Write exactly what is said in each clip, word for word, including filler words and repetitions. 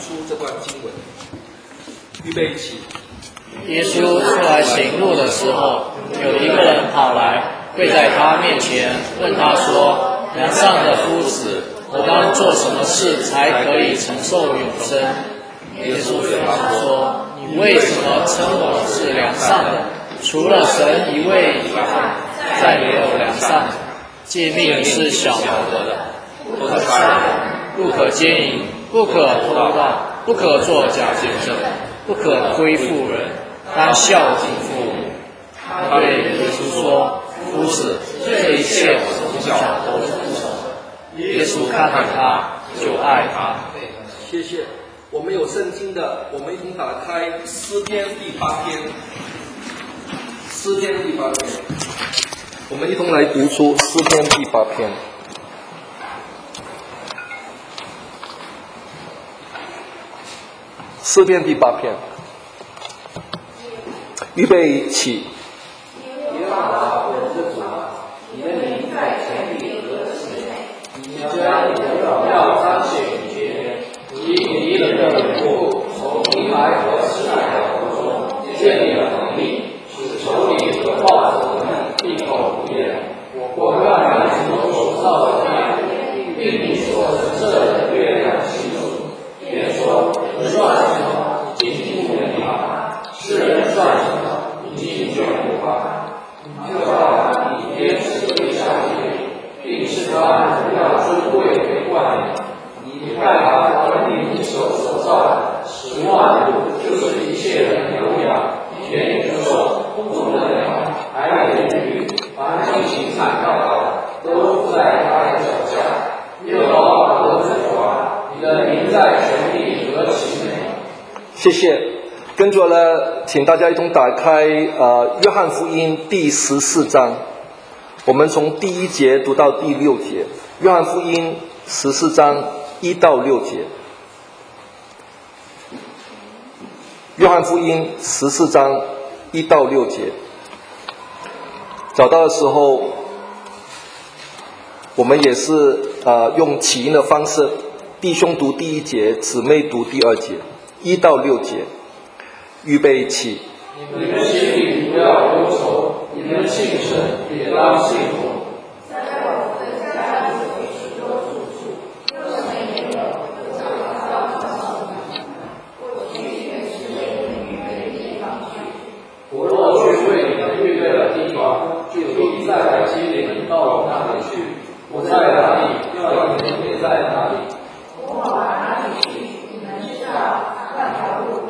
出这段经文。预备起。 耶稣出来行路的时候，有一个人跑来，跪在他面前，问他说：“良善的夫子，我当做什么事才可以承受永生？”耶稣对他说：“你为什么称我是良善的？除了神一位以外，再没有良善的。诫命是小小的，不可杀人，不可奸淫，不可偷盗，不可作假见证，不可亏负人，当孝敬父母。”他对耶稣说：“夫子，这一切我从小都遵守。”耶稣看看他，就爱他。 谢谢。我们有圣经的，我们一同打开诗篇第八篇。诗篇第八篇，我们一同来读出诗篇第八篇。诗篇第八篇，预备起。 耶和华我的主啊，你的名在全地何其美！你将你的荣耀彰显于天边，以你的人物从银牌和石海的口中建立了能力，使仇敌和暴者们闭口无言。我让你从所造的天，并你所陈设的月亮清楚，便说：人算什么，已经不能吧；世人算什么，已经卷不吧。就要以天使为效力，并使他荣耀尊贵为冠冕。你派他管理你手所造的，使万物，就是一切的牛羊、田野之兽、空中的鸟、海里的鱼，凡进行产道的，都伏在他的脚下。耶和华我的主啊，你的名在全地何其美！ 谢谢。跟着呢，请大家一同打开呃约翰福音第十四章，我们从第一节读到第六节。约翰福音十四章一到六节。约翰福音十四章一到六节。找到的时候，我们也是呃用起音的方式，弟兄读第一节，姊妹读第二节，一到六节。预备起。 你们心里不要忧愁，你们信神也当信我。在我的家里有许多住处，若是没有，我早告诉你们。我去原是为你们预备地方去。我若去为你们预备了地方，就必再来接你们到我那里去。我在哪里，要你们也在哪里。我往哪里去，你们知道，那条路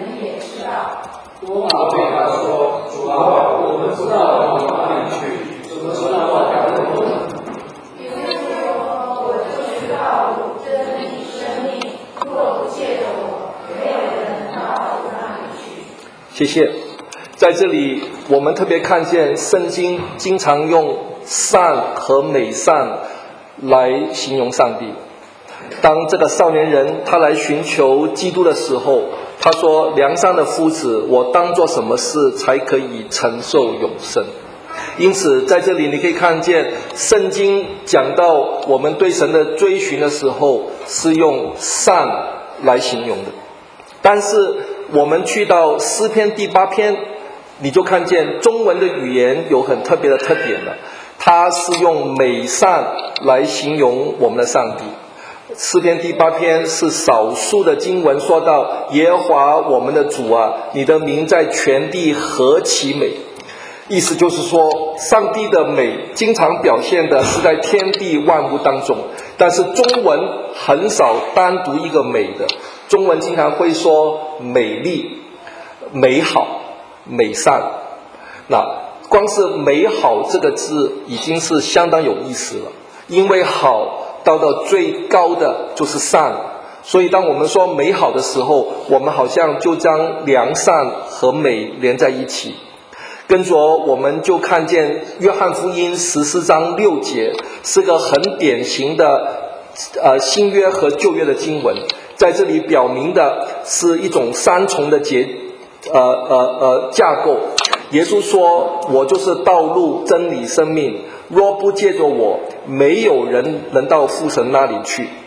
多马对他说：“主啊，我们知道往哪里去，怎么知道那条路呢？”耶稣说：“我就是道路、真理、生命，若不借着我，没有人到我那里去。” 谢谢。在这里，我们特别看见圣经经常用善和美善来形容上帝。当这个少年人他来寻求基督的时候，他说：“良善的夫子，我当做什么事才可以承受永生？”因此，在这里你可以看见，圣经讲到我们对神的追寻的时候，是用善来形容的。但是我们去到诗篇第八篇，你就看见中文的语言有很特别的特点了，它是用美善来形容我们的上帝。诗篇第八篇是少数的经文说到耶和华我们的主啊，你的名在全地何其美。意思就是说，上帝的美经常表现的是在天地万物当中，但是中文很少单独一个美的，中文经常会说美丽、美好、美善。那光是美好这个字已经是相当有意思了，因为好到到最高的就是善，所以当我们说美好的时候，我们好像就将良善和美连在一起。跟着我们就看见约翰福音十四章六节是个很典型的呃新约和旧约的经文，在这里表明的是一种三重的结呃呃呃架构。耶稣说：“我就是道路、真理、生命，若不借着我，没有人能到父神那里去。”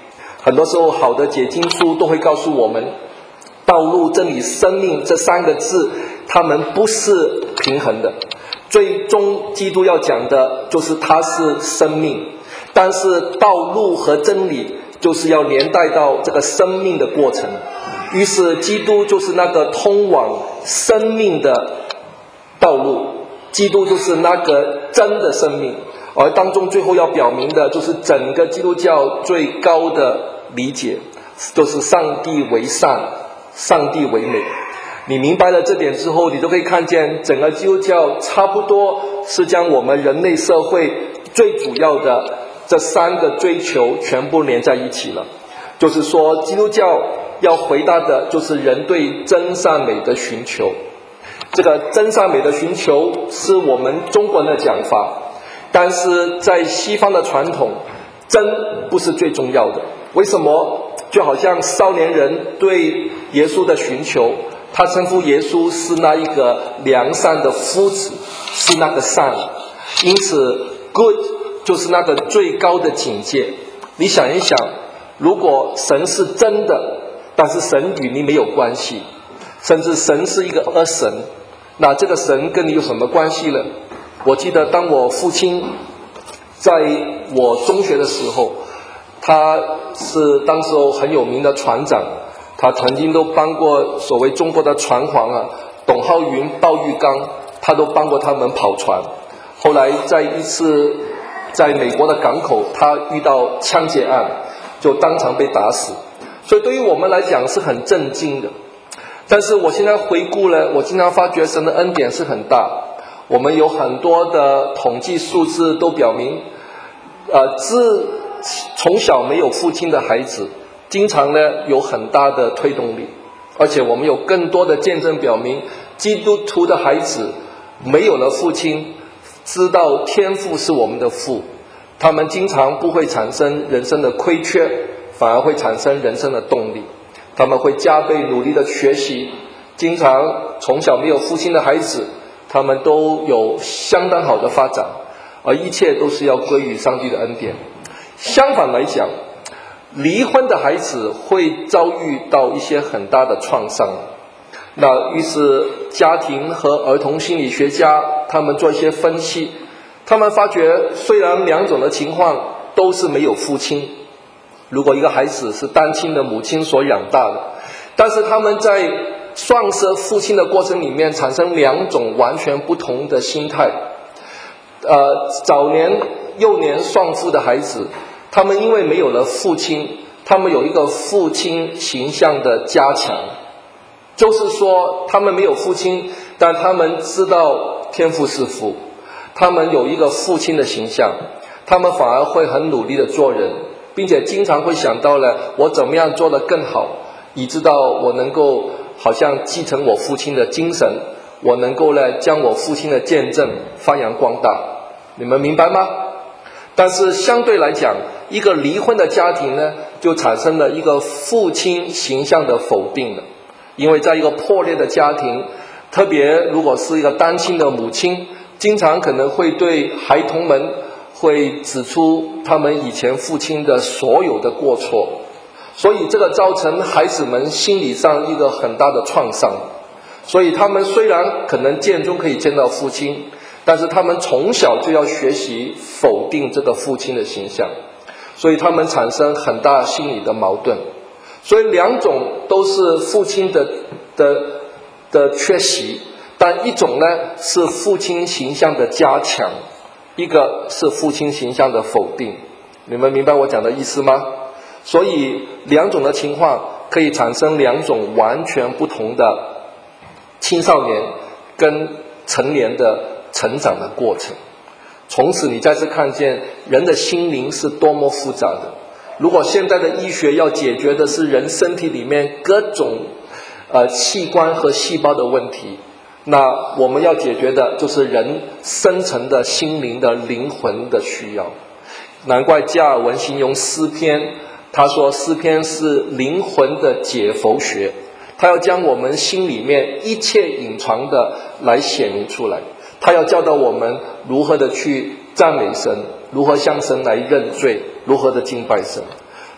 很多时候好的解经书都会告诉我们，道路、真理、生命这三个字，它们不是平衡的。最终基督要讲的就是它是生命，但是道路和真理就是要连带到这个生命的过程。于是基督就是那个通往生命的道路，基督就是那个真的生命，而当中最后要表明的就是整个基督教最高的理解，就是上帝为善，上帝为美。你明白了这点之后，你就可以看见整个基督教差不多是将我们人类社会最主要的这三个追求全部连在一起了。就是说基督教要回答的就是人对真善美的寻求。这个真善美的寻求是我们中国人的讲法，但是在西方的传统，真不是最重要的。为什么？就好像少年人对耶稣的寻求，他称呼耶稣是那一个良善的夫子，是那个善，因此 good 就是那个最高的境界。你想一想，如果神是真的，但是神与你没有关系，甚至神是一个恶神，那这个神跟你有什么关系呢？我记得当我父亲在我中学的时候，他是当时候很有名的船长，他曾经都帮过所谓中国的船皇啊，董浩云、鲍玉刚，他都帮过他们跑船。后来在一次在美国的港口，他遇到枪击案，就当场被打死。所以对于我们来讲是很震惊的。但是我现在回顾了，我经常发觉神的恩典是很大。我们有很多的统计数字都表明，呃，自从小没有父亲的孩子，经常呢有很大的推动力。而且我们有更多的见证表明，基督徒的孩子没有了父亲，知道天父是我们的父，他们经常不会产生人生的亏缺，反而会产生人生的动力。他们会加倍努力的学习。经常从小没有父亲的孩子，他们都有相当好的发展，而一切都是要归于上帝的恩典。相反来讲，离婚的孩子会遭遇到一些很大的创伤。那于是家庭和儿童心理学家他们做一些分析，他们发觉虽然两种的情况都是没有父亲，如果一个孩子是单亲的母亲所养大的，但是他们在丧失父亲的过程里面产生两种完全不同的心态。呃，早年幼年丧父的孩子，他们因为没有了父亲，他们有一个父亲形象的加强，就是说他们没有父亲，但他们知道天父是父，他们有一个父亲的形象，他们反而会很努力的做人，并且经常会想到了我怎么样做得更好，以致到我能够好像继承我父亲的精神，我能够呢将我父亲的见证发扬光大。你们明白吗？但是相对来讲，一个离婚的家庭呢，就产生了一个父亲形象的否定了。因为在一个破裂的家庭，特别如果是一个单亲的母亲，经常可能会对孩童们会指出他们以前父亲的所有的过错，所以这个造成孩子们心理上一个很大的创伤。所以他们虽然可能间中可以见到父亲，但是他们从小就要学习否定这个父亲的形象，所以他们产生很大心理的矛盾。所以两种都是父亲的的的缺席，但一种呢是父亲形象的加强，一个是父亲形象的否定。你们明白我讲的意思吗？所以两种的情况可以产生两种完全不同的青少年跟成年的成长的过程。从此你再次看见人的心灵是多么复杂的。如果现在的医学要解决的是人身体里面各种呃器官和细胞的问题，那我们要解决的就是人深层的心灵的灵魂的需要。难怪加尔文形容诗篇，他说诗篇是灵魂的解剖学，他要将我们心里面一切隐藏的来显明出来，他要教导我们如何的去赞美神，如何向神来认罪，如何的敬拜神。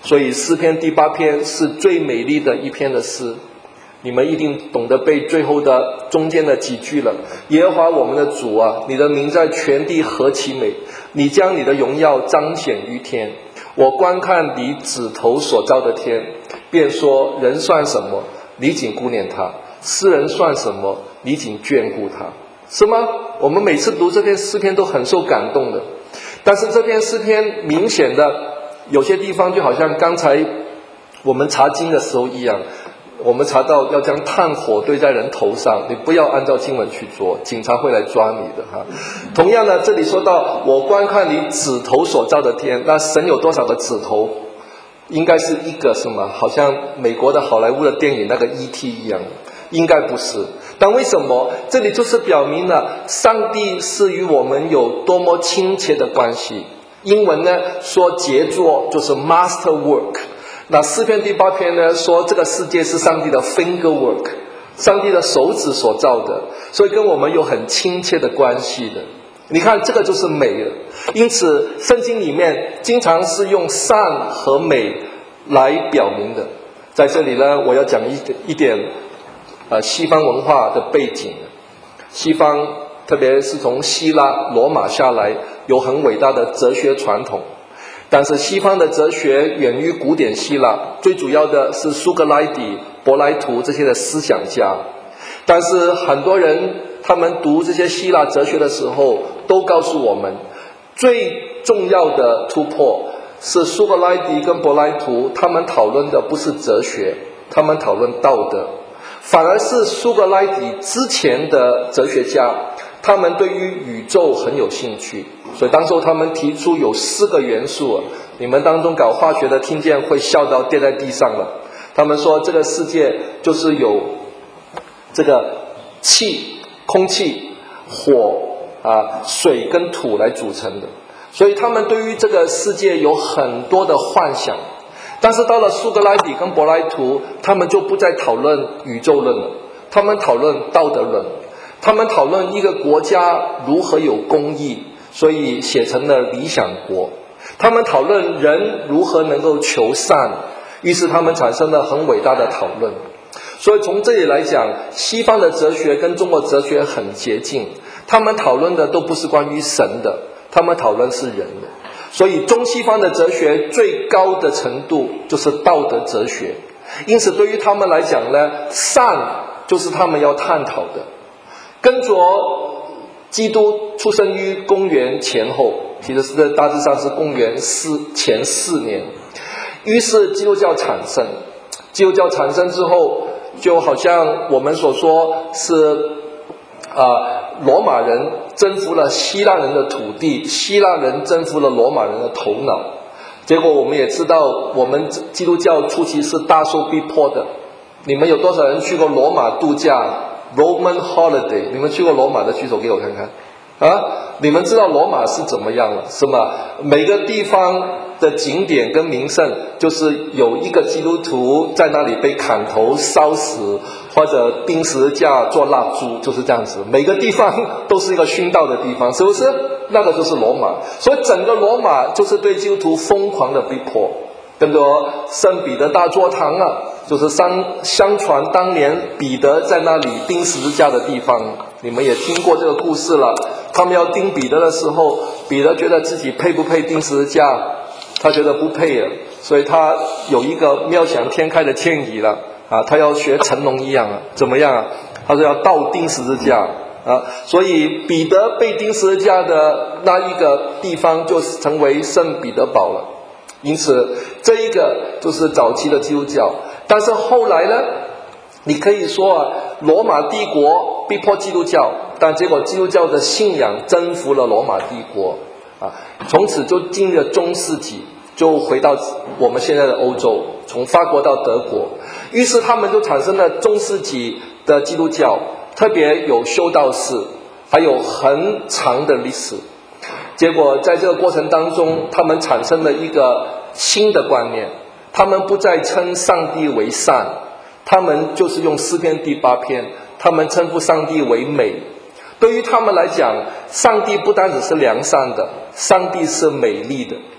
所以诗篇第八篇是最美丽的一篇的诗。你们一定懂得背最后的中间的几句了。耶和华我们的主啊，你的名在全地何其美，你将你的荣耀彰显于天。我观看你指头所造的天，便说人算什么，你仅顾念他；诗人算什么，你仅眷顾他。是吗？我们每次读这篇诗篇都很受感动的。但是这篇诗篇明显的有些地方就好像刚才我们查经的时候一样，我们查到要将炭火堆在人头上，你不要按照经文去做，警察会来抓你的哈。同样呢，这里说到我观看你指头所造的天，那神有多少个指头？应该是一个是吗？好像美国的好莱坞的电影那个 E T 一样，应该不是。但为什么？这里就是表明了上帝是与我们有多么亲切的关系。英文呢说杰作就是 master work， 那诗篇第八篇呢说这个世界是上帝的 finger work， 上帝的手指所造的，所以跟我们有很亲切的关系的。你看这个就是美了。因此圣经里面经常是用善和美来表明的。在这里呢，我要讲一一点呃西方文化的背景。西方特别是从希腊罗马下来，有很伟大的哲学传统。但是西方的哲学源于古典希腊，最主要的是苏格拉底、柏拉图这些的思想家。但是很多人他们读这些希腊哲学的时候，都告诉我们，最重要的突破是苏格拉底跟柏拉图他们讨论的不是哲学，他们讨论道德，反而是苏格拉底之前的哲学家，他们对于宇宙很有兴趣。所以当时他们提出有四个元素，你们当中搞化学的听见会笑到跌在地上了。他们说这个世界就是有这个气、空气、火啊、水跟土来组成的。所以他们对于这个世界有很多的幻想。但是到了苏格拉底跟柏拉图，他们就不再讨论宇宙论了，他们讨论道德论，他们讨论一个国家如何有公义，所以写成了理想国。他们讨论人如何能够求善，于是他们产生了很伟大的讨论。所以从这里来讲，西方的哲学跟中国哲学很接近，他们讨论的都不是关于神的，他们讨论是人的。所以中西方的哲学最高的程度就是道德哲学。因此对于他们来讲呢，善就是他们要探讨的。跟着基督出生于公元前后，其实是大致上是公元四前四年，于是基督教产生。基督教产生之后，就好像我们所说是啊、呃，罗马人征服了希腊人的土地，希腊人征服了罗马人的头脑。结果我们也知道，我们基督教初期是大受逼迫的。你们有多少人去过罗马度假 Roman holiday？ 你们去过罗马的举手给我看看啊！你们知道罗马是怎么样了是吗？每个地方的景点跟名胜，就是有一个基督徒在那里被砍头烧死，或者钉十字架做蜡烛，就是这样子。每个地方都是一个殉道的地方，是不是？那个就是罗马。所以整个罗马就是对基督徒疯狂的逼迫。跟着圣彼得大教堂啊，就是相相传当年彼得在那里钉十字架的地方，你们也听过这个故事了。他们要钉彼得的时候，彼得觉得自己配不配钉十字架，他觉得不配了，所以他有一个妙想天开的建议了啊，他要学成龙一样啊，怎么样啊？他说要倒钉十字架啊，所以彼得被钉十字架的那一个地方就成为圣彼得堡了。因此这一个就是早期的基督教。但是后来呢，你可以说啊，罗马帝国逼迫基督教，但结果基督教的信仰征服了罗马帝国啊，从此就进入了中世纪，就回到我们现在的欧洲，从法国到德国。于是他们就产生了中世纪的基督教，特别有修道士，还有很长的历史。结果在这个过程当中，他们产生了一个新的观念，他们不再称上帝为善，他们就是用诗篇第八篇，他们称呼上帝为美。对于他们来讲，上帝不单只是良善的，上帝是美丽的。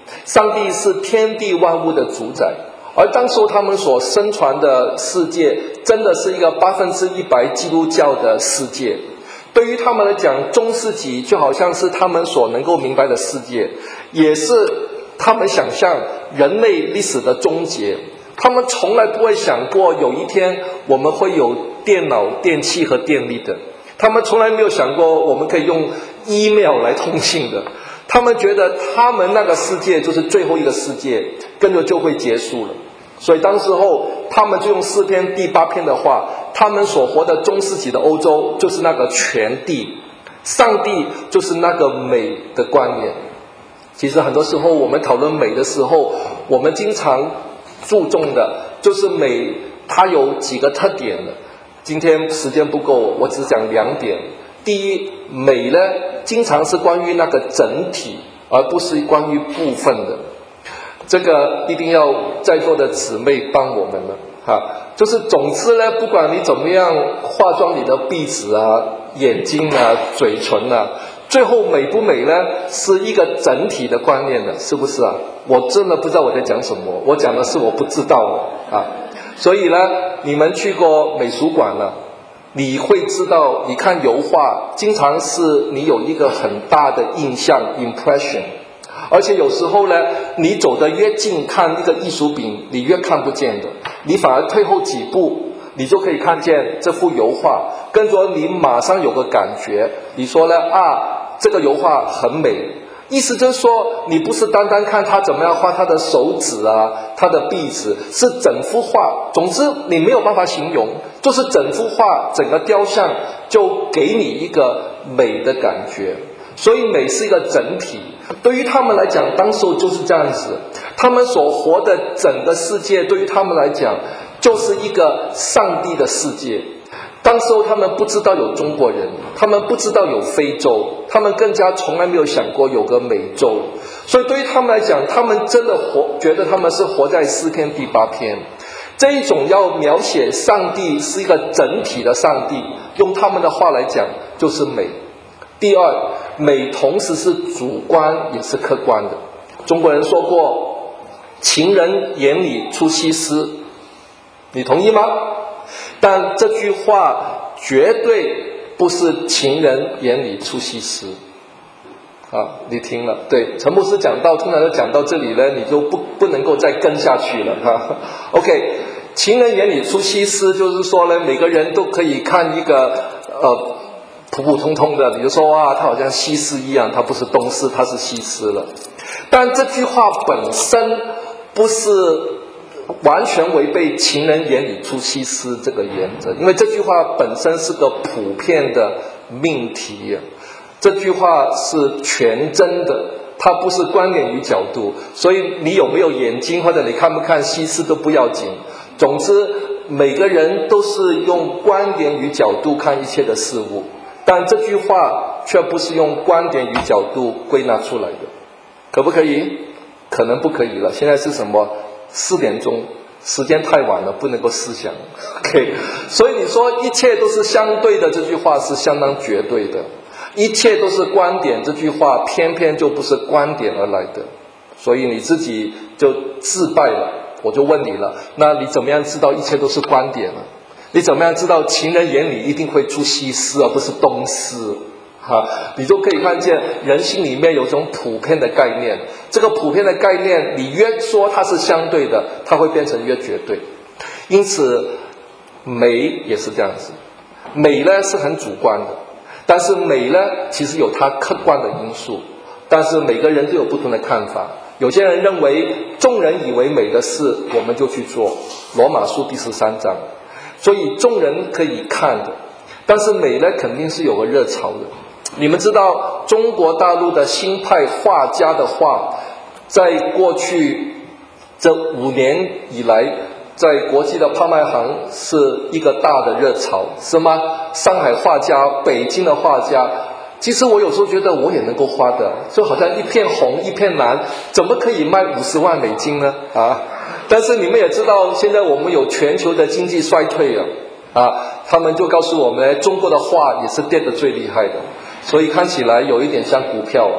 上帝是天地万物的主宰，而当时他们所生传的世界真的是一个百分之一百基督教的世界。对于他们来讲，中世纪就好像是他们所能够明白的世界，也是他们想象人类历史的终结。他们从来不会想过有一天我们会有电脑、电器和电力的，他们从来没有想过我们可以用 email 来通信的。他们觉得他们那个世界就是最后一个世界，跟着就会结束了。所以当时候他们就用诗篇第八篇的话，他们所活的中世纪的欧洲就是那个全地，上帝就是那个美的观念。其实很多时候我们讨论美的时候，我们经常注重的就是美，它有几个特点的。今天时间不够，我只讲两点。第一，美呢经常是关于那个整体，而不是关于部分的。这个一定要在座的姊妹帮我们了哈，就是总之呢，不管你怎么样化妆你的鼻子啊、眼睛啊、嘴唇啊，最后美不美呢，是一个整体的观念的，是不是啊？我真的不知道我在讲什么，我讲的是我不知道的啊。所以呢，你们去过美术馆了，你会知道，你看油画，经常是你有一个很大的印象 impression。而且有时候呢，你走得越近看一个艺术品，你越看不见的，你反而退后几步，你就可以看见这幅油画，跟着你马上有个感觉，你说呢啊，这个油画很美，意思就是说，你不是单单看他怎么样画他的手指啊，他的鼻子，是整幅画，总之你没有办法形容，就是整幅画整个雕像就给你一个美的感觉。所以美是一个整体，对于他们来讲，当时就是这样子，他们所活的整个世界对于他们来讲就是一个上帝的世界。当时他们不知道有中国人，他们不知道有非洲，他们更加从来没有想过有个美洲。所以对于他们来讲，他们真的活觉得他们是活在诗篇第八篇，这一种要描写上帝是一个整体的上帝，用他们的话来讲就是美。第二，美同时是主观也是客观的。中国人说过，情人眼里出西施，你同意吗？但这句话绝对不是情人眼里出西施啊！你听了，对，陈牧师讲到，通常就讲到这里呢，你就不不能够再跟下去了哈、啊。OK， 情人眼里出西施，就是说呢，每个人都可以看一个呃。普普通通的，你就说啊，他好像西施一样，他不是东施，他是西施了。但这句话本身不是完全违背情人眼里出西施这个原则，因为这句话本身是个普遍的命题，这句话是全真的，它不是观点与角度。所以你有没有眼睛，或者你看不看西施都不要紧。总之，每个人都是用观点与角度看一切的事物。但这句话却不是用观点与角度归纳出来的，可不可以？可能不可以了。现在是什么？四点钟，时间太晚了，不能够思想。OK， 所以你说一切都是相对的，这句话是相当绝对的。一切都是观点，这句话偏偏就不是观点而来的。所以你自己就自败了。我就问你了，那你怎么样知道一切都是观点呢？你怎么样知道情人眼里一定会出西施而不是东施？哈，你就可以看见人心里面有种普遍的概念，这个普遍的概念你越说它是相对的，它会变成越绝对。因此美也是这样子，美呢是很主观的，但是美呢其实有它客观的因素，但是每个人都有不同的看法。有些人认为众人以为美的事我们就去做，罗马书第十三章，所以众人可以看的，但是美呢肯定是有个热潮的。你们知道中国大陆的新派画家的画，在过去这五年以来，在国际的拍卖行是一个大的热潮，是吗？上海画家、北京的画家，其实我有时候觉得我也能够画的，就好像一片红一片蓝，怎么可以卖五十万美金呢？啊！但是你们也知道，现在我们有全球的经济衰退了，啊，他们就告诉我们，中国的画也是跌得最厉害的，所以看起来有一点像股票。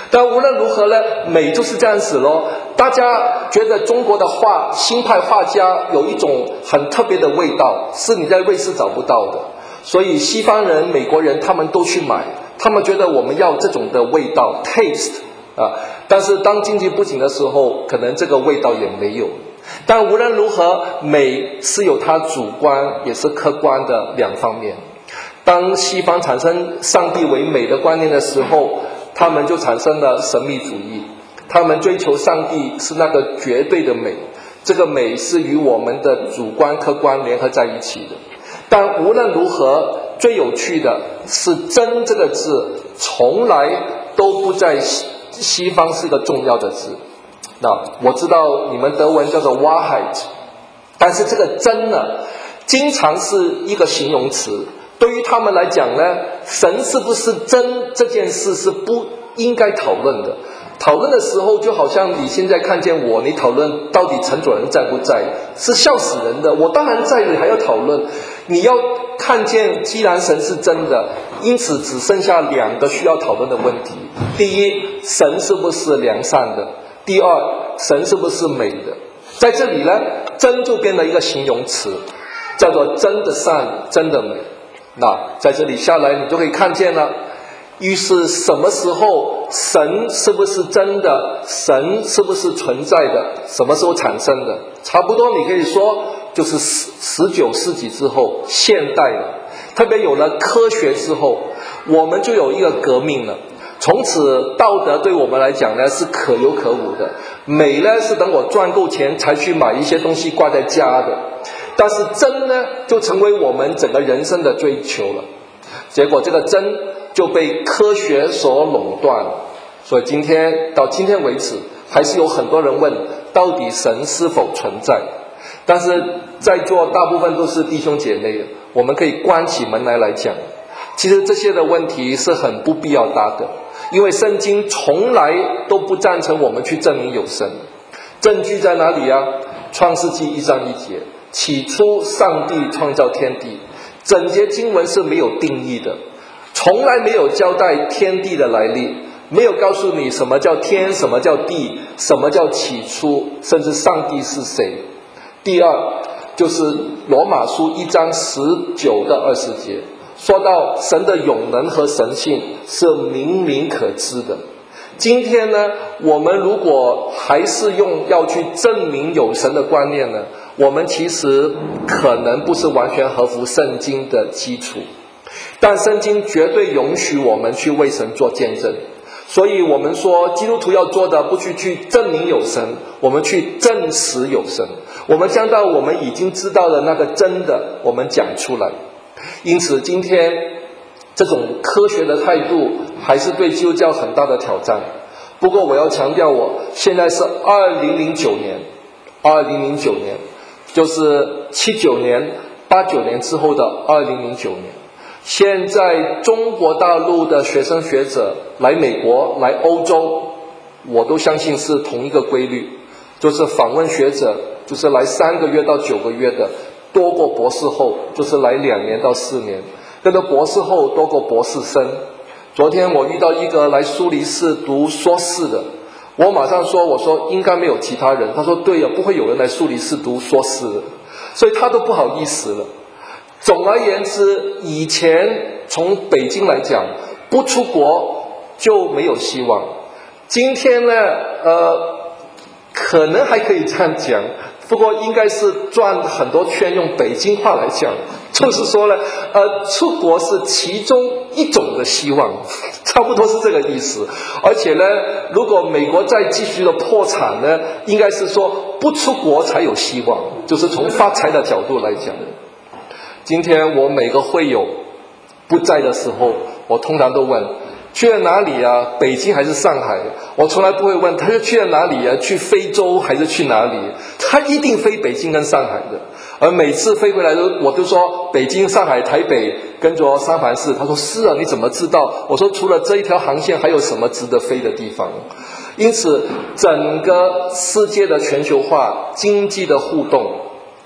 但无论如何呢，美就是这样子咯。大家觉得中国的画，新派画家有一种很特别的味道，是你在瑞士找不到的。所以西方人、美国人他们都去买，他们觉得我们要这种的味道 taste 啊。但是当经济不景的时候，可能这个味道也没有。但无论如何，美是有它主观也是客观的两方面。当西方产生上帝为美的观念的时候，他们就产生了神秘主义，他们追求上帝是那个绝对的美，这个美是与我们的主观客观联合在一起的。但无论如何，最有趣的是真这个字从来都不在西西方是个重要的字。那我知道你们德文叫做 Wahrheit， 但是这个真呢经常是一个形容词。对于他们来讲呢，神是不是真这件事是不应该讨论的。讨论的时候就好像你现在看见我，你讨论到底陈主任在不在，是笑死人的。我当然在，你还要讨论。你要看见既然神是真的，因此只剩下两个需要讨论的问题。第一，神是不是良善的？第二，神是不是美的？在这里呢，真就变了一个形容词，叫做真的善，真的美。那在这里下来你就可以看见了，于是什么时候神是不是真的，神是不是存在的，什么时候产生的，差不多你可以说就是十九世纪之后，现代了，特别有了科学之后，我们就有一个革命了。从此道德对我们来讲呢是可有可无的，美呢是等我赚够钱才去买一些东西挂在家的，但是真呢就成为我们整个人生的追求了。结果这个真就被科学所垄断了。所以今天到今天为止，还是有很多人问到底神是否存在。但是在座大部分都是弟兄姐妹，我们可以关起门来来讲，其实这些的问题是很不必要答的，因为圣经从来都不赞成我们去证明有神。证据在哪里啊？创世纪一章一节，起初上帝创造天地。整节经文是没有定义的，从来没有交代天地的来历，没有告诉你什么叫天，什么叫地，什么叫起初，甚至上帝是谁。第二就是罗马书一章十九到二十节，说到神的永能和神性是明明可知的。今天呢，我们如果还是用要去证明有神的观念呢，我们其实可能不是完全合乎圣经的基础。但圣经绝对允许我们去为神做见证，所以我们说基督徒要做的不去去证明有神，我们去证实有神，我们将到我们已经知道的那个真的我们讲出来。因此今天这种科学的态度还是对基督教很大的挑战。不过我要强调，我现在是二零零九年二零零九年就是七九年八九年之后的二零零九年。现在中国大陆的学生学者来美国来欧洲，我都相信是同一个规律，就是访问学者就是来三个月到九个月的，多过博士后就是来两年到四年，跟着博士后多过博士生。昨天我遇到一个来苏黎世读硕士的，我马上说，我说应该没有其他人，他说对呀，不会有人来苏黎世读硕士的，所以他都不好意思了。总而言之，以前从北京来讲，不出国就没有希望。今天呢，呃，可能还可以这样讲，不过应该是转很多圈，用北京话来讲，就是说呢，呃，出国是其中一种的希望，差不多是这个意思。而且呢，如果美国再继续的破产呢，应该是说不出国才有希望，就是从发财的角度来讲。今天我每个会友不在的时候，我通常都问去了哪里啊？北京还是上海？我从来不会问他是去了哪里啊？去非洲还是去哪里？他一定飞北京跟上海的。而每次飞回来都，我都说北京、上海、台北跟着三藩市。他说是啊，你怎么知道？我说除了这一条航线，还有什么值得飞的地方？因此，整个世界的全球化、经济的互动，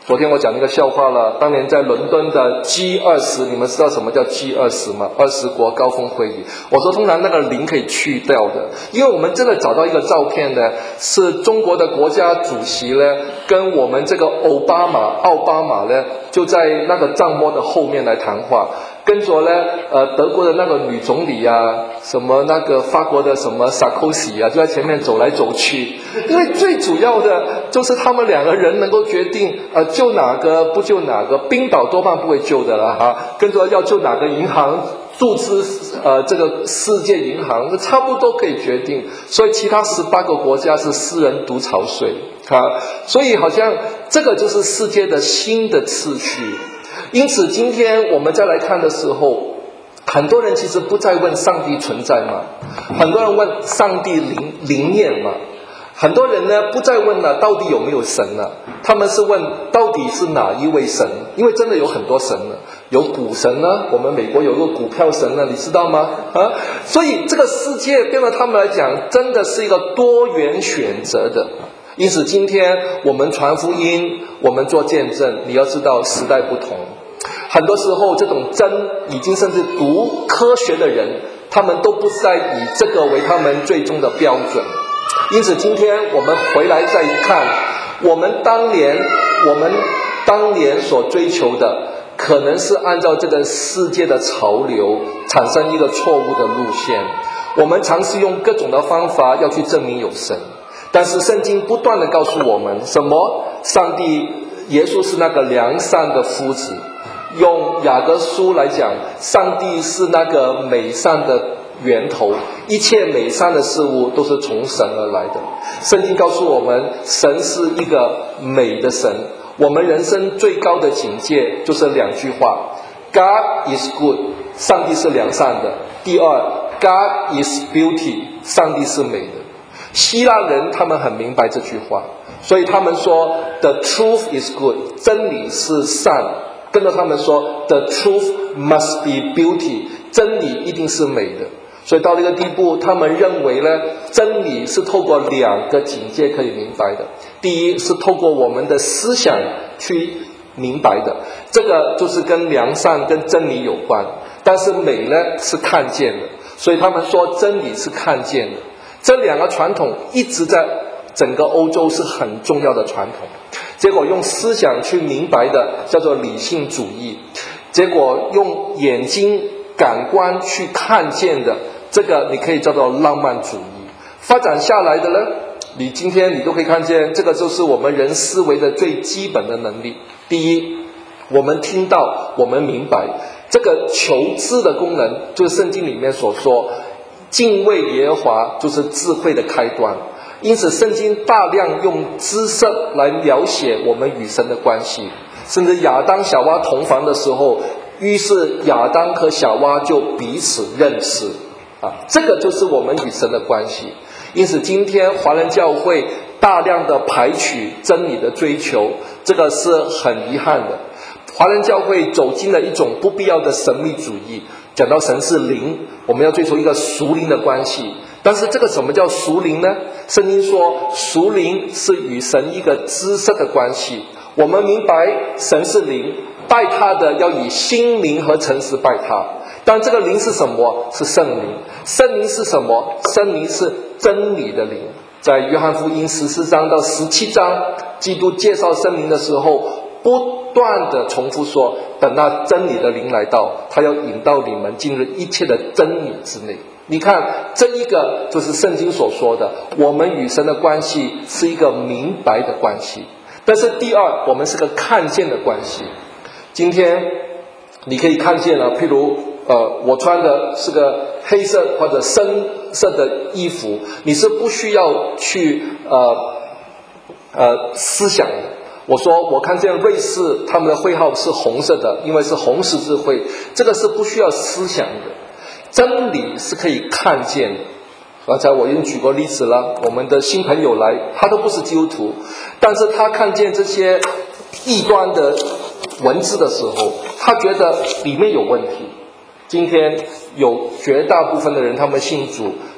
昨天我讲一个笑话了，当年在伦敦的 G 二十， 你们知道什么叫 G 二十 吗？二十国高峰会议。我说通常那个零可以去掉的，因为我们真的找到一个照片呢，是中国的国家主席呢跟我们这个奥巴马奥巴马呢就在那个帐幕的后面来谈话，跟着呢呃德国的那个女总理啊，什么那个法国的什么萨科齐啊，就在前面走来走去。因为最主要的就是他们两个人能够决定呃救哪个不救哪个，冰岛多半不会救的了哈，跟着要救哪个银行，注资呃这个世界银行，差不多可以决定。所以其他十八个国家是私人独潮水啊，所以好像这个就是世界的新的次序。因此今天我们再来看的时候，很多人其实不再问上帝存在吗？很多人问上帝灵灵验吗？很多人呢不再问了到底有没有神了，他们是问到底是哪一位神，因为真的有很多神了，有股神呢，我们美国有个股票神呢，你知道吗？啊，所以这个世界对他们来讲真的是一个多元选择的。因此今天我们传福音，我们做见证，你要知道时代不同，很多时候这种真已经甚至读科学的人，他们都不再以这个为他们最终的标准。因此今天我们回来再看，我们当年我们当年所追求的可能是按照这个世界的潮流产生一个错误的路线，我们尝试用各种的方法要去证明有神，但是圣经不断的告诉我们什么？上帝耶稣是那个良善的夫子，用雅各书来讲，上帝是那个美善的源头，一切美善的事物都是从神而来的。圣经告诉我们，神是一个美的神。我们人生最高的境界就是两句话 God is good， 上帝是良善的。第二 God is beauty， 上帝是美的。希腊人他们很明白这句话，所以他们说 The truth is good， 真理是善，跟着他们说 The truth must be beauty， 真理一定是美的。所以到了一个地步，他们认为呢，真理是透过两个境界可以明白的。第一是透过我们的思想去明白的，这个就是跟良善跟真理有关。但是美呢是看见的，所以他们说真理是看见的。这两个传统一直在整个欧洲是很重要的传统。结果用思想去明白的叫做理性主义，结果用眼睛感官去看见的，这个你可以叫做浪漫主义。发展下来的呢，你今天你都可以看见，这个就是我们人思维的最基本的能力。第一，我们听到，我们明白，这个求知的功能就是圣经里面所说，敬畏耶和华就是智慧的开端。因此圣经大量用知识来描写我们与神的关系，甚至亚当夏娃同房的时候，于是亚当和夏娃就彼此认识啊，这个就是我们与神的关系。因此今天华人教会大量的排取真理的追求，这个是很遗憾的。华人教会走进了一种不必要的神秘主义，讲到神是灵，我们要追求一个属灵的关系。但是这个什么叫属灵呢？圣经说属灵是与神一个知识的关系。我们明白神是灵，拜他的要以心灵和诚实拜他。但这个灵是什么？是圣灵。圣灵是什么？圣灵是真理的灵。在约翰福音十四章到十七章，基督介绍圣灵的时候，不断的重复说，等那真理的灵来到，他要引导你们进入一切的真理之内。你看，这一个就是圣经所说的，我们与神的关系是一个明白的关系。但是第二，我们是个看见的关系。今天你可以看见了，譬如呃，我穿的是个黑色或者深色的衣服，你是不需要去呃呃思想的。我说我看见瑞士他们的会号是红色的，因为是红十字会，这个是不需要思想的。真理是可以看见的。刚才我已经举过例子了，我们的新朋友来，他都不是基督徒，但是他看见这些异端的文字的时候，他觉得里面有问题。今天有绝大部分的人他们信主，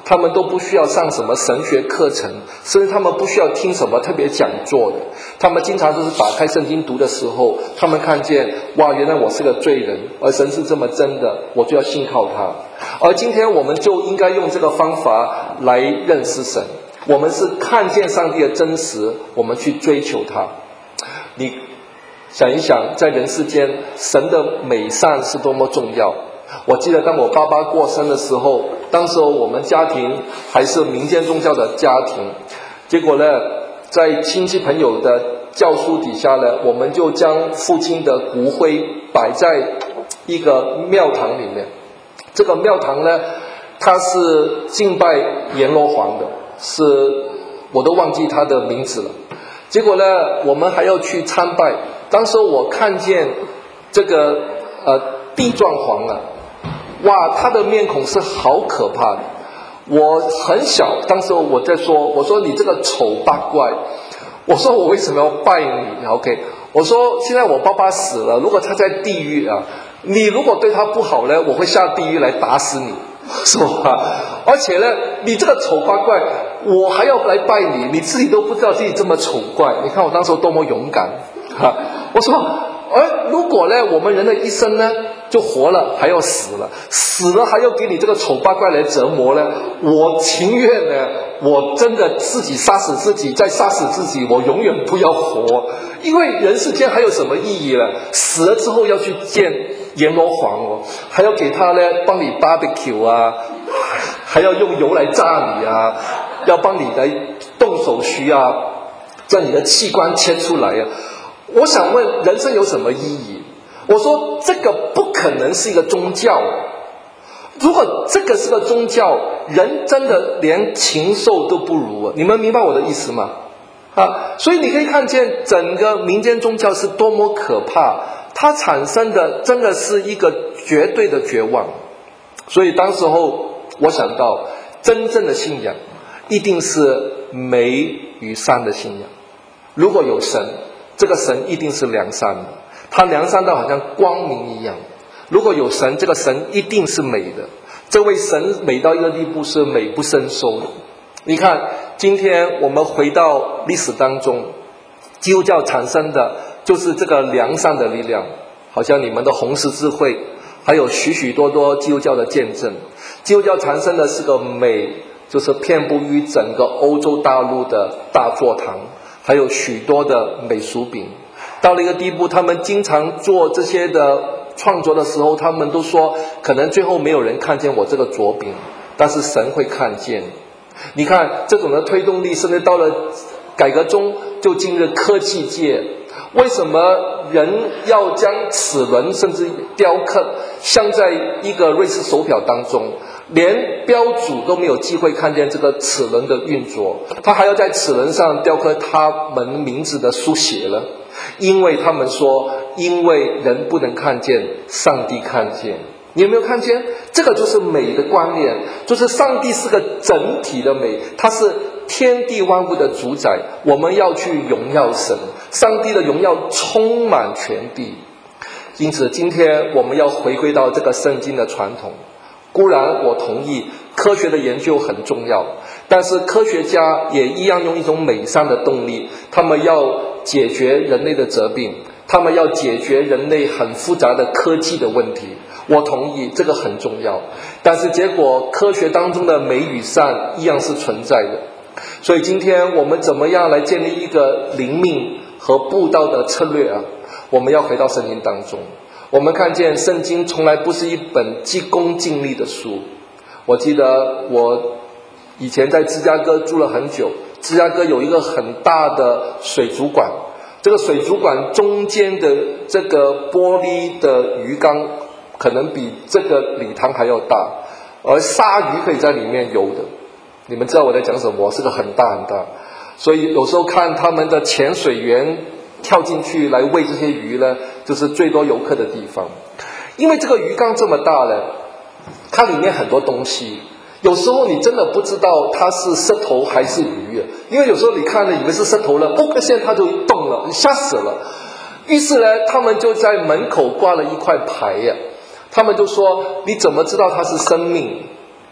他们都不需要上什么神学课程，甚至他们不需要听什么特别讲座的。他们经常都是打开圣经读的时候，他们看见，哇，原来我是个罪人，而神是这么真的，我就要信靠他。而今天我们就应该用这个方法来认识神。我们是看见上帝的真实，我们去追求他。你想一想，在人世间，神的美善是多么重要。我记得当我爸爸过生的时候，当时我们家庭还是民间宗教的家庭，结果呢，在亲戚朋友的教书底下呢，我们就将父亲的骨灰摆在一个庙堂里面。这个庙堂呢，它是敬拜阎罗王的，是我都忘记他的名字了。结果呢，我们还要去参拜。当时我看见这个呃地状皇啊，哇，他的面孔是好可怕的。我很小，当时我在说，我说你这个丑八怪，我说我为什么要拜你 ？OK， 我说现在我爸爸死了，如果他在地狱啊，你如果对他不好呢，我会下地狱来打死你，是吧？而且呢，你这个丑八怪，我还要来拜你，你自己都不知道自己这么丑怪。你看我当时多么勇敢哈！我说，而如果呢，我们人的一生呢，就活了还要死了，死了还要给你这个丑八怪来折磨呢，我情愿呢，我真的自己杀死自己，再杀死自己，我永远不要活。因为人世间还有什么意义呢？死了之后要去见阎罗王哦，还要给他呢帮你 barbecue 啊，还要用油来炸你啊，要帮你来动手术啊，将你的器官切出来啊。我想问，人生有什么意义？我说这个不可能是一个宗教。如果这个是个宗教，人真的连禽兽都不如。你们明白我的意思吗？啊，所以你可以看见整个民间宗教是多么可怕，它产生的真的是一个绝对的绝望。所以当时候我想到，真正的信仰一定是美与善的信仰。如果有神，这个神一定是良善的，他良善到好像光明一样。如果有神，这个神一定是美的，这位神美到一个地步是美不胜收的。你看今天我们回到历史当中，基督教产生的就是这个良善的力量，好像你们的红十字会，还有许许多多基督教的见证。基督教产生的是个美，就是遍布于整个欧洲大陆的大座堂，还有许多的美薯饼。到了一个地步，他们经常做这些的创作的时候，他们都说可能最后没有人看见我这个左饼，但是神会看见。你看这种的推动力，甚至到了改革中就进入科技界。为什么人要将齿轮甚至雕刻镶在一个瑞士手表当中，连标主都没有机会看见这个齿轮的运作，他还要在齿轮上雕刻他们名字的书写了？因为他们说，因为人不能看见，上帝看见。你有没有看见？这个就是美的观念，就是上帝是个整体的美，他是天地万物的主宰，我们要去荣耀神，上帝的荣耀充满全地。因此今天我们要回归到这个圣经的传统。固然我同意科学的研究很重要，但是科学家也一样用一种美善的动力，他们要解决人类的疾病，他们要解决人类很复杂的科技的问题。我同意这个很重要，但是结果科学当中的美与善一样是存在的。所以今天我们怎么样来建立一个灵命和布道的策略啊？我们要回到圣经当中。我们看见圣经从来不是一本急功近利的书。我记得我以前在芝加哥住了很久，芝加哥有一个很大的水族馆，这个水族馆中间的这个玻璃的鱼缸可能比这个礼堂还要大，而鲨鱼可以在里面游的。你们知道我在讲什么？是个很大很大。所以有时候看他们的潜水员跳进去来喂这些鱼呢，就是最多游客的地方。因为这个鱼缸这么大呢，它里面很多东西，有时候你真的不知道它是石头还是鱼，因为有时候你看了以为是石头了，嘣，现在它就动了，吓死了。于是呢，他们就在门口挂了一块牌呀，他们就说你怎么知道它是生命？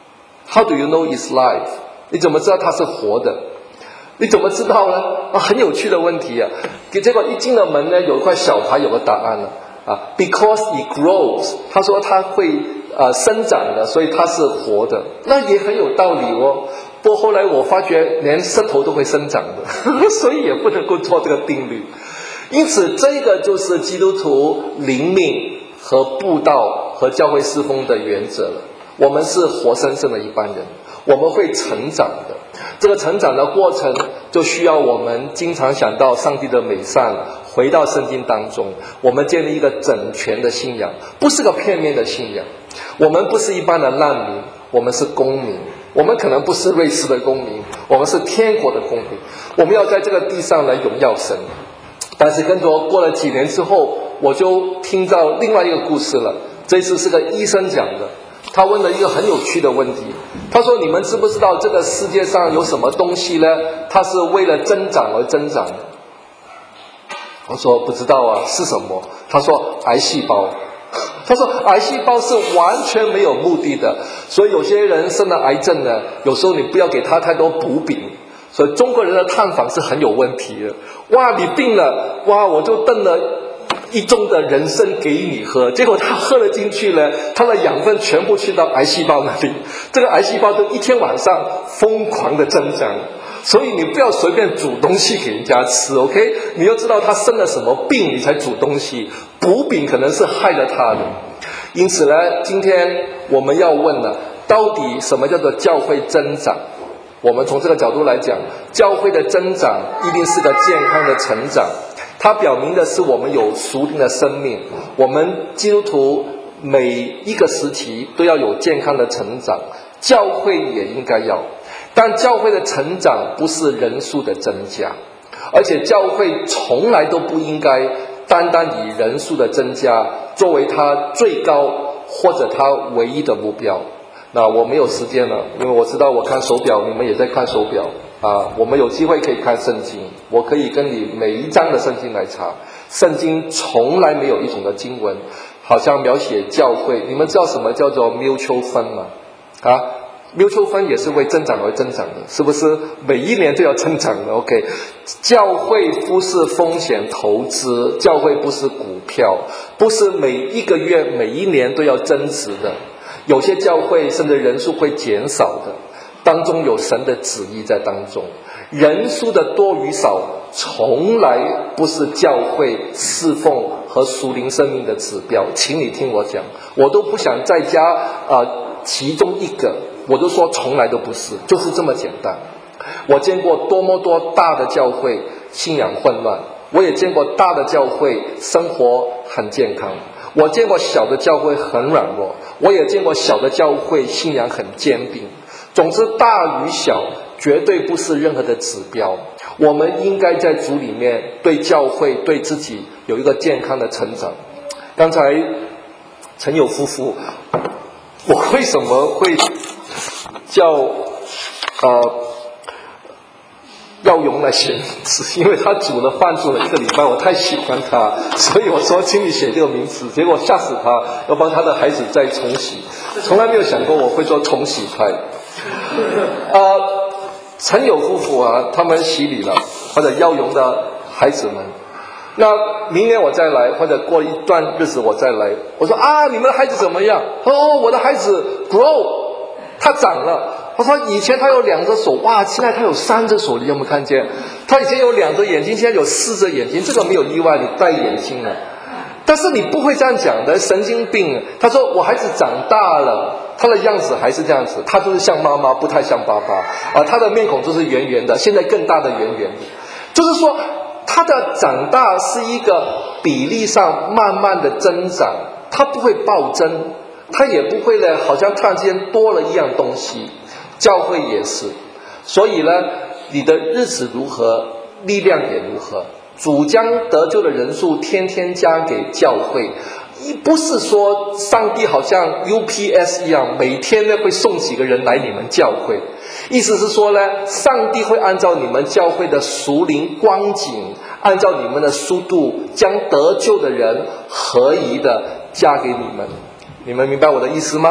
How do you know it's live？ 你怎么知道它是活的？你怎么知道呢？啊，很有趣的问题啊！结果一进了门呢，有一块小牌，有个答案了啊。Because it grows， 他说它会呃生长的，所以它是活的，那也很有道理哦。不过后来我发觉，连石头都会生长的，所以也不能够做这个定律。因此，这个就是基督徒灵命和布道和教会侍奉的原则了。我们是活生生的一般人，我们会成长的。这个成长的过程就需要我们经常想到上帝的美善，回到圣经当中，我们建立一个整全的信仰，不是个片面的信仰。我们不是一般的难民，我们是公民。我们可能不是瑞士的公民，我们是天国的公民。我们要在这个地上来荣耀神。但是跟着过了几年之后，我就听到另外一个故事了。这次是个医生讲的，他问了一个很有趣的问题。他说：“你们知不知道这个世界上有什么东西呢？它是为了增长而增长的？”我说：“不知道啊，是什么？”他说：“癌细胞。”他说癌细胞是完全没有目的的，所以有些人生了癌症呢，有时候你不要给他太多补品。所以中国人的探访是很有问题的。哇，你病了，哇，我就炖了一盅的人参给你喝，结果他喝了进去呢，他的养分全部去到癌细胞那里，这个癌细胞都一天晚上疯狂的增长。所以你不要随便煮东西给人家吃 ，OK？ 你要知道他生了什么病，你才煮东西。补品可能是害了他的。因此呢，今天我们要问了，到底什么叫做教会增长？我们从这个角度来讲，教会的增长一定是个健康的成长，它表明的是我们有属灵的生命。我们基督徒每一个时期都要有健康的成长，教会也应该要。但教会的成长不是人数的增加，而且教会从来都不应该单单以人数的增加作为它最高或者它唯一的目标。那我没有时间了，因为我知道我看手表，你们也在看手表啊。我们有机会可以看圣经，我可以跟你每一章的圣经来查。圣经从来没有一种的经文好像描写教会。你们知道什么叫做 mutual fund 吗？啊，mutual fund也是为增长而增长的，是不是？每一年都要增长的 OK。 教会不是风险投资，教会不是股票，不是每一个月每一年都要增值的。有些教会甚至人数会减少的，当中有神的旨意在当中。人数的多与少从来不是教会侍奉和属灵生命的指标，请你听我讲，我都不想再加呃其中一个，我都说从来都不是，就是这么简单。我见过多么多大的教会信仰混乱，我也见过大的教会生活很健康，我见过小的教会很软弱，我也见过小的教会信仰很坚定。总之，大与小绝对不是任何的指标。我们应该在主里面对教会对自己有一个健康的成长。刚才陈友夫妇，我为什么会叫呃耀勇来写名字？因为他煮了饭煮了一个礼拜，我太喜欢他，所以我说请你写这个名字。结果吓死他，要帮他的孩子再重洗。从来没有想过我会做重洗派。呃，陈友夫妇啊，他们洗礼了，或者耀勇的孩子们。那明年我再来，或者过一段日子我再来。我说啊，你们的孩子怎么样？哦，我的孩子 grow， 他长了。他说以前他有两只手，哇，现在他有三只手，你有没有看见？他以前有两只眼睛，现在有四只眼睛，这个没有意外，你戴眼镜了。但是你不会这样讲的，神经病。他说我孩子长大了，他的样子还是这样子，他就是像妈妈，不太像爸爸啊。他的面孔就是圆圆的，现在更大的圆圆的。就是说他的长大是一个比例上慢慢的增长，他不会暴增，他也不会呢好像突然之间多了一样东西。教会也是，所以呢你的日子如何，力量也如何。主将得救的人数天天加给教会，不是说上帝好像 U P S 一样，每天呢会送几个人来你们教会。意思是说呢，上帝会按照你们教会的属灵光景，按照你们的速度，将得救的人合宜的加给你们。你们明白我的意思吗？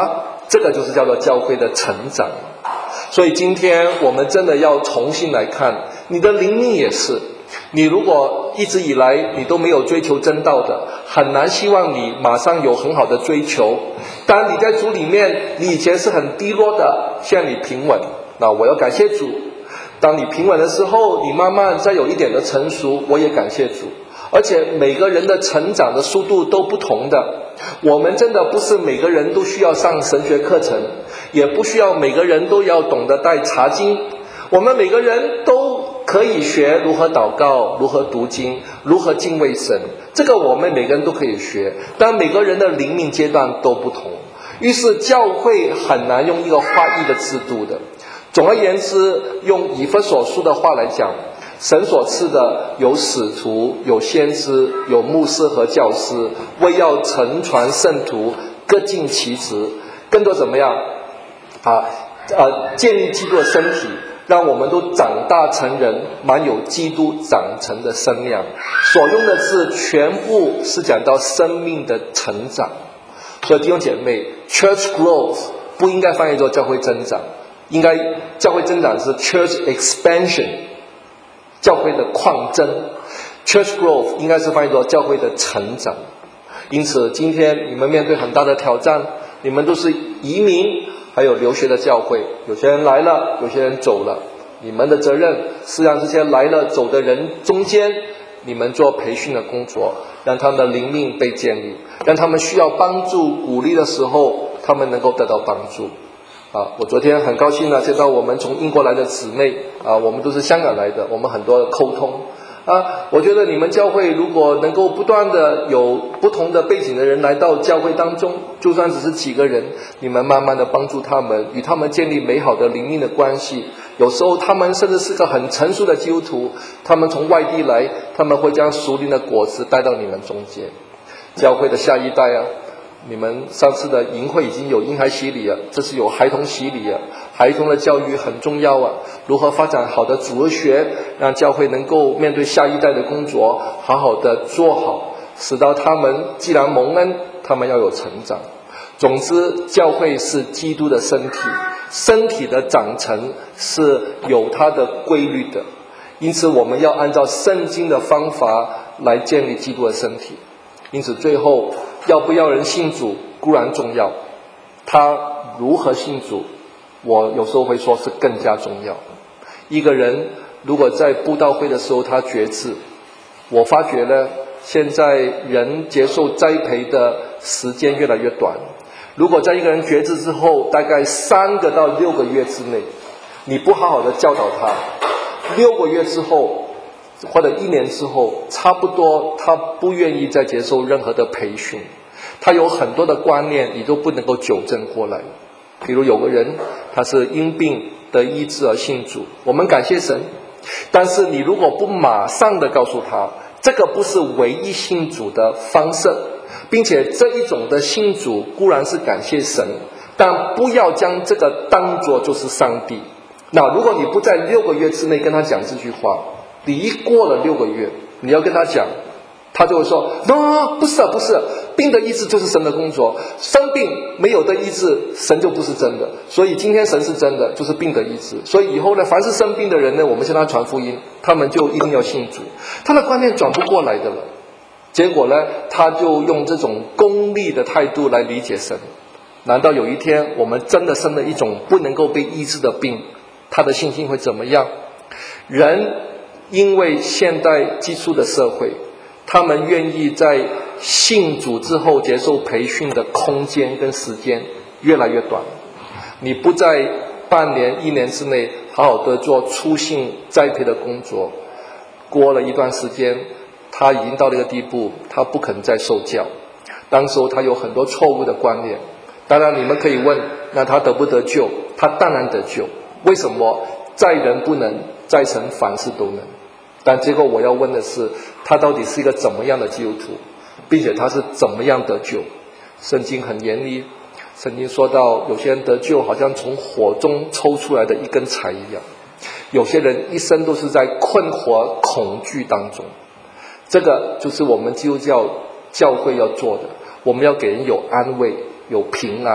这个就是叫做教会的成长。所以今天我们真的要重新来看，你的灵命也是，你如果一直以来你都没有追求真道的，很难希望你马上有很好的追求。当然你在主里面，你以前是很低落的，现在你平稳，那我要感谢主。当你平稳的时候，你慢慢再有一点的成熟，我也感谢主。而且每个人的成长的速度都不同的，我们真的不是每个人都需要上神学课程，也不需要每个人都要懂得带查经，我们每个人都可以学如何祷告，如何读经，如何敬畏神，这个我们每个人都可以学，但每个人的灵命阶段都不同，于是教会很难用一个划一的制度的。总而言之，用以弗所书的话来讲，神所赐的有使徒，有先知，有牧师和教师，为要承传圣徒，各尽其职，更多怎么样啊？呃，建立基督的身体，让我们都长大成人，满有基督长成的身量。所用的字全部是讲到生命的成长。所以弟兄姐妹， church growth 不应该翻译作教会增长，应该教会增长是 church expansion， 教会的扩增。 church growth 应该是翻译作教会的成长。因此今天你们面对很大的挑战，你们都是移民还有留学的教会，有些人来了，有些人走了，你们的责任是让这些来了走的人中间，你们做培训的工作，让他们的灵命被建立，让他们需要帮助鼓励的时候，他们能够得到帮助。啊，我昨天很高兴呢，见到我们从英国来的姊妹啊，我们都是香港来的，我们很多的沟通啊。我觉得你们教会如果能够不断的有不同的背景的人来到教会当中，就算只是几个人，你们慢慢的帮助他们，与他们建立美好的灵命的关系。有时候他们甚至是个很成熟的基督徒，他们从外地来，他们会将属灵的果子带到你们中间。教会的下一代啊，你们上次的营会已经有婴孩洗礼了，这是有孩童洗礼了。孩童的教育很重要啊，如何发展好的主日学，让教会能够面对下一代的工作好好的做好，使到他们既然蒙恩，他们要有成长。总之，教会是基督的身体，身体的长成是有它的规律的，因此我们要按照圣经的方法来建立基督的身体。因此最后要不要人信主固然重要，他如何信主，我有时候会说是更加重要。一个人如果在布道会的时候他决志，我发觉呢，现在人接受栽培的时间越来越短。如果在一个人决志之后，大概三个到六个月之内，你不好好的教导他，六个月之后或者一年之后，差不多他不愿意再接受任何的培训，他有很多的观念你都不能够纠正过来。比如有个人他是因病得医治而信主，我们感谢神，但是你如果不马上的告诉他，这个不是唯一信主的方式，并且这一种的信主固然是感谢神，但不要将这个当作就是上帝。那如果你不在六个月之内跟他讲这句话，你一过了六个月，你要跟他讲，他就会说 no， 不是啊，不是，病的医治就是神的工作，生病没有的医治，神就不是真的。所以今天神是真的，就是病的医治。所以以后呢，凡是生病的人呢，我们向他传福音，他们就一定要信主。他的观念转不过来的了，结果呢，他就用这种功利的态度来理解神。难道有一天我们真的生了一种不能够被医治的病，他的信心会怎么样？人因为现代基础的社会，他们愿意在信主之后接受培训的空间跟时间越来越短。你不在半年一年之内好好的做初信栽培的工作，过了一段时间，他已经到了一个地步，他不肯再受教，当时候他有很多错误的观念。当然你们可以问，那他得不得救？他当然得救。为什么？在人不能，在神凡事都能。但结果我要问的是，他到底是一个怎么样的基督徒，并且他是怎么样得救？圣经很严厉，圣经说到有些人得救好像从火中抽出来的一根柴一样，有些人一生都是在困惑恐惧当中。这个就是我们基督教教会要做的，我们要给人有安慰，有平安，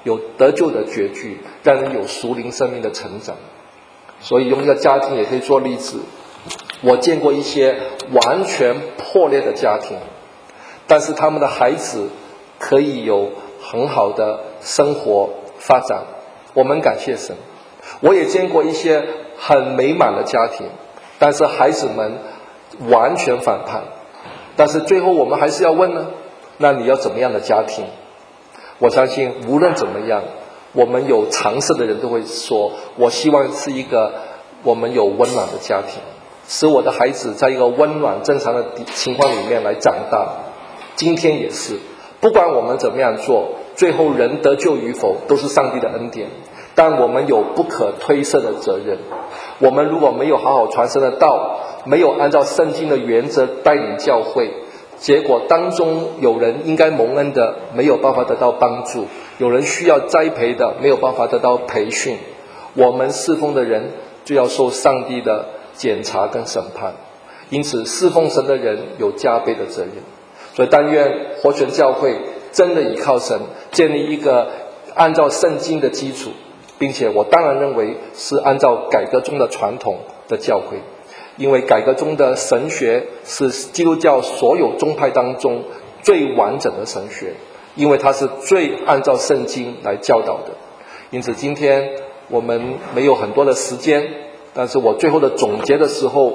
有得救的决据，让人有属灵生命的成长。所以用一个家庭也可以做例子，我见过一些完全破裂的家庭，但是他们的孩子可以有很好的生活发展，我们感谢神。我也见过一些很美满的家庭，但是孩子们完全反叛，但是最后我们还是要问呢，那你要怎么样的家庭？我相信无论怎么样，我们有尝试的人都会说，我希望是一个我们有温暖的家庭，使我的孩子在一个温暖正常的情况里面来长大。今天也是，不管我们怎么样做，最后人得救与否都是上帝的恩典，但我们有不可推卸的责任。我们如果没有好好传神的道，没有按照圣经的原则带领教会，结果当中有人应该蒙恩的没有办法得到帮助，有人需要栽培的没有办法得到培训，我们侍奉的人就要受上帝的检查跟审判。因此侍奉神的人有加倍的责任。所以但愿活泉教会真的依靠神，建立一个按照圣经的基础，并且我当然认为是按照改革中的传统的教会，因为改革中的神学是基督教所有宗派当中最完整的神学，因为它是最按照圣经来教导的。因此今天我们没有很多的时间，但是我最后的总结的时候，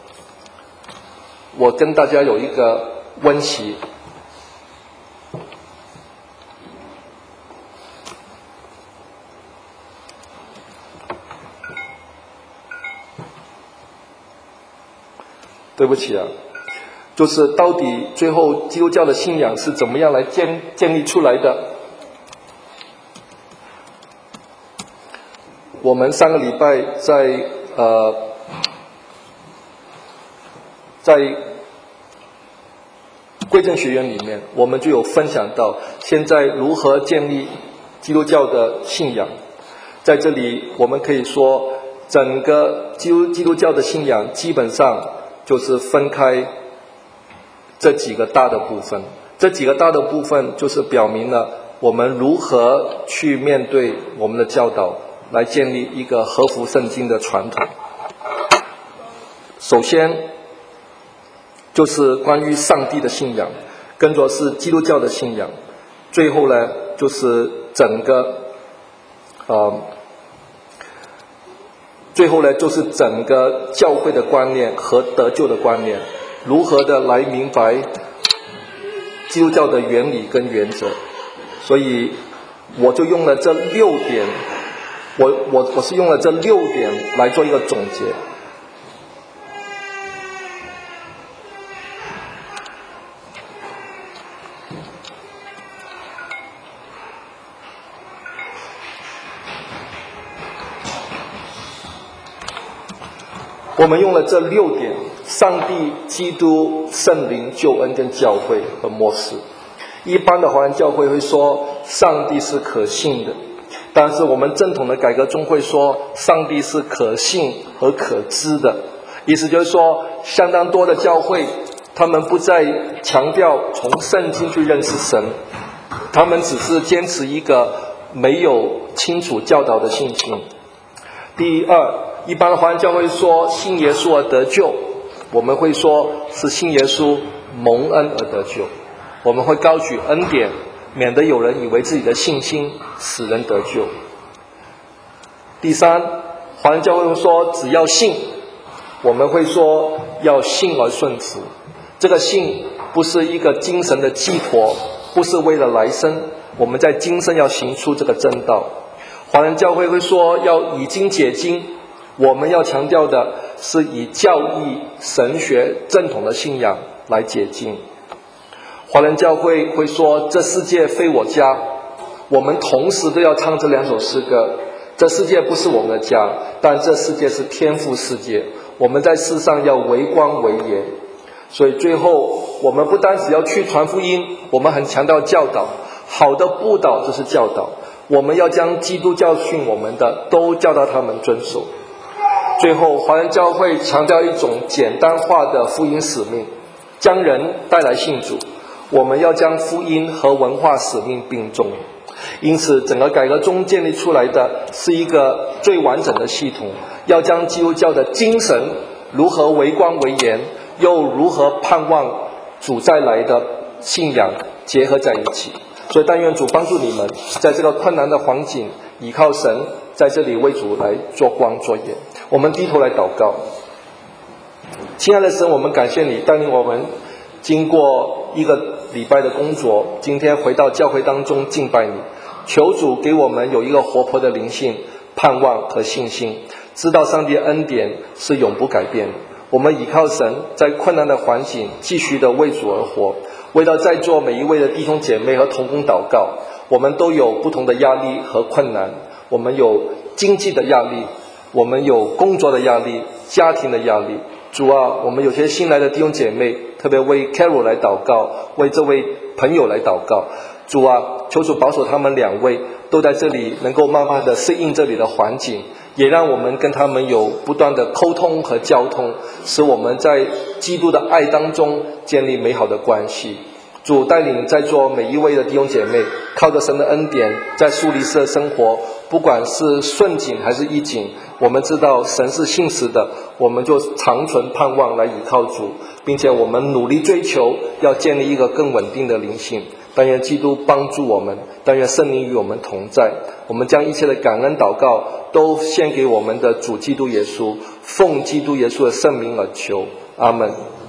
我跟大家有一个温习。对不起啊，就是到底最后基督教的信仰是怎么样来建建立出来的？我们上个礼拜在呃在贵正学院里面，我们就有分享到现在如何建立基督教的信仰。在这里我们可以说，整个基督基督教的信仰基本上就是分开这几个大的部分，这几个大的部分就是表明了我们如何去面对我们的教导，来建立一个合乎圣经的传统。首先就是关于上帝的信仰，跟着是基督教的信仰，最后呢就是整个呃最后呢就是整个教会的观念和得救的观念，如何的来明白基督教的原理跟原则。所以我就用了这六点，我我我是用了这六点来做一个总结。我们用了这六点：上帝、基督、圣灵、救恩跟教会和末世。一般的华人教会会说上帝是可信的，但是我们正统的改革宗会说上帝是可信和可知的。意思就是说，相当多的教会他们不再强调从圣经去认识神，他们只是坚持一个没有清楚教导的信心。第二，一般的华人教会说信耶稣而得救，我们会说是信耶稣蒙恩而得救，我们会高举恩典，免得有人以为自己的信心使人得救。第三，华人教会会说只要信，我们会说要信而顺服。这个信不是一个精神的寄托，不是为了来生，我们在今生要行出这个真道。华人教会会说要以经解经，我们要强调的是以教义、神学、正统的信仰来解经。华人教会会说这世界非我家，我们同时都要唱这两首诗歌。这世界不是我们的家，但这世界是天父世界，我们在世上要为光为盐。所以最后我们不单只要去传福音，我们很强调教导，好的布道就是教导，我们要将基督教训我们的都教导他们遵守。最后华人教会强调一种简单化的福音使命，将人带来信主，我们要将福音和文化使命并重。 因此，整个改革中建立出来的是一个最完整的系统，要将基督教的精神如何为光为盐，又如何盼望主再来的信仰结合在一起。所以但愿主帮助你们，在这个困难的环境，依靠神，在这里为主来做光做盐。我们低头来祷告。亲爱的神，我们感谢你带领我们经过一个礼拜的工作，今天回到教会当中敬拜你，求主给我们有一个活泼的灵性、盼望和信心，知道上帝的恩典是永不改变的。我们依靠神，在困难的环境继续的为主而活。为了在座每一位的弟兄姐妹和同工祷告，我们都有不同的压力和困难，我们有经济的压力，我们有工作的压力，家庭的压力。主啊，我们有些新来的弟兄姐妹，特别为 Carol 来祷告，为这位朋友来祷告。主啊，求主保守他们两位都在这里能够慢慢的适应这里的环境，也让我们跟他们有不断的沟通和交通，使我们在基督的爱当中建立美好的关系。主带领在座每一位的弟兄姐妹，靠着神的恩典，在苏黎世的生活，不管是顺境还是逆境，我们知道神是信实的，我们就长存盼望来依靠主，并且我们努力追求要建立一个更稳定的灵性。但愿基督帮助我们，但愿圣灵与我们同在。我们将一切的感恩祷告都献给我们的主基督耶稣，奉基督耶稣的圣名而求，阿们。